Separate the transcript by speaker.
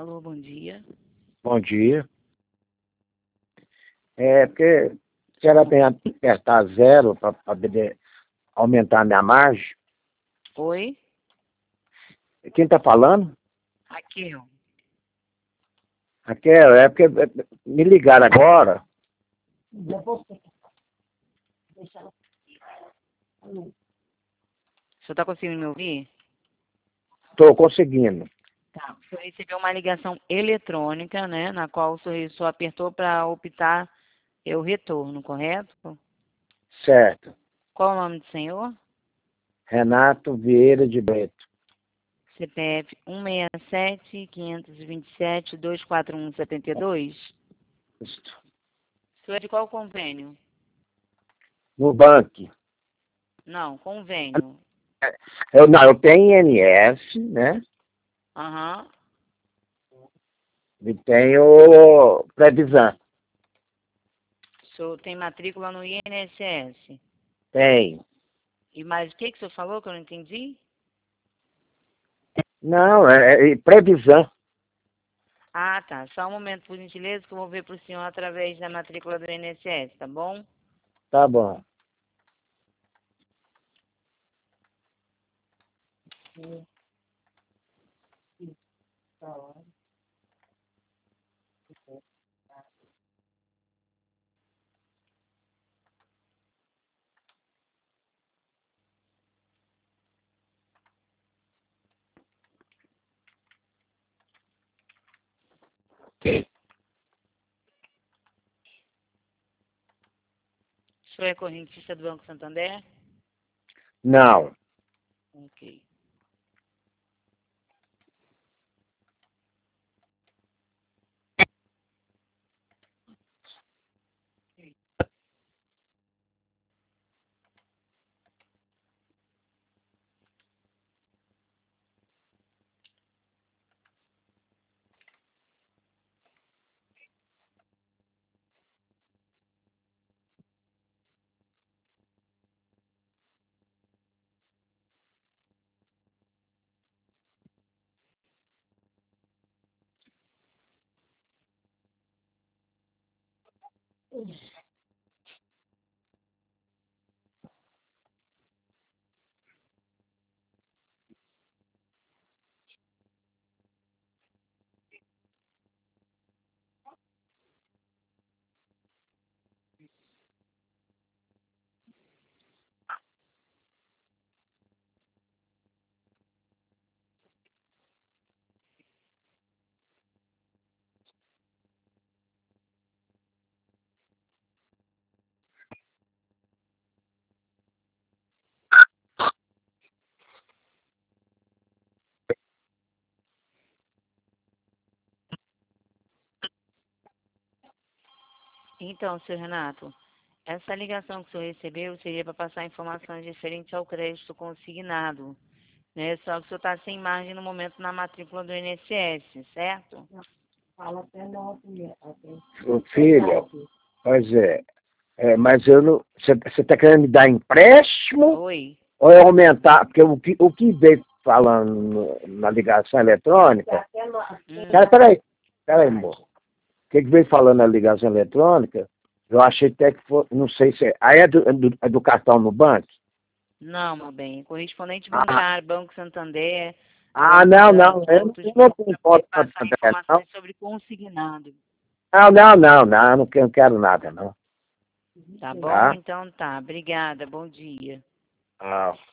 Speaker 1: Alô, bom dia.
Speaker 2: Bom dia. É porque se ela tem que apertar zero para poder aumentar a minha margem.
Speaker 1: Oi?
Speaker 2: Quem está falando?
Speaker 1: Raquel.
Speaker 2: Raquel, é porque me ligaram agora.
Speaker 1: O senhor está conseguindo me ouvir?
Speaker 2: Estou conseguindo.
Speaker 1: Tá. O senhor recebeu uma ligação eletrônica, né, na qual o senhor só apertou para optar o retorno, correto?
Speaker 2: Certo.
Speaker 1: Qual o nome do senhor?
Speaker 2: Renato Vieira de Brito.
Speaker 1: CPF 167-527-241-72.
Speaker 2: Isto.
Speaker 1: O senhor é de qual convênio?
Speaker 2: No banco.
Speaker 1: Não, convênio.
Speaker 2: Eu tenho INS, né?
Speaker 1: Aham.
Speaker 2: E tenho previsão.
Speaker 1: O senhor tem matrícula no INSS.
Speaker 2: Tem.
Speaker 1: E mais o que o senhor falou que eu não entendi?
Speaker 2: Não, é previsão.
Speaker 1: Ah, tá. Só um momento, por gentileza, que eu vou ver para o senhor através da matrícula do INSS, tá bom?
Speaker 2: Tá bom.
Speaker 1: O senhor é correntista do Banco Santander?
Speaker 2: Não.
Speaker 1: Ok. Então, senhor Renato, essa ligação que o senhor recebeu seria para passar informações referentes ao crédito consignado, né? Só que o senhor está sem margem no momento na matrícula do INSS, certo?
Speaker 2: Ô, filha, pois mas eu não. Você está querendo me dar empréstimo
Speaker 1: Oi?
Speaker 2: ou é aumentar? Porque o que veio falando na ligação eletrônica. Peraí, amor. O que veio falando na ligação eletrônica? Eu achei até que foi. Não sei se é. Aí é do cartão no banco?
Speaker 1: Não, meu bem. Correspondente
Speaker 2: Ah,
Speaker 1: bancário, Banco Santander,
Speaker 2: não,
Speaker 1: banco
Speaker 2: não.
Speaker 1: de
Speaker 2: Eu
Speaker 1: outros
Speaker 2: não
Speaker 1: bancos,
Speaker 2: tenho
Speaker 1: para poder
Speaker 2: foto para
Speaker 1: passar
Speaker 2: saber, não.
Speaker 1: informações sobre consignado.
Speaker 2: Não. Eu não quero nada, não.
Speaker 1: Tá bom?
Speaker 2: Tá?
Speaker 1: Então tá. Obrigada. Bom dia.
Speaker 2: Ah.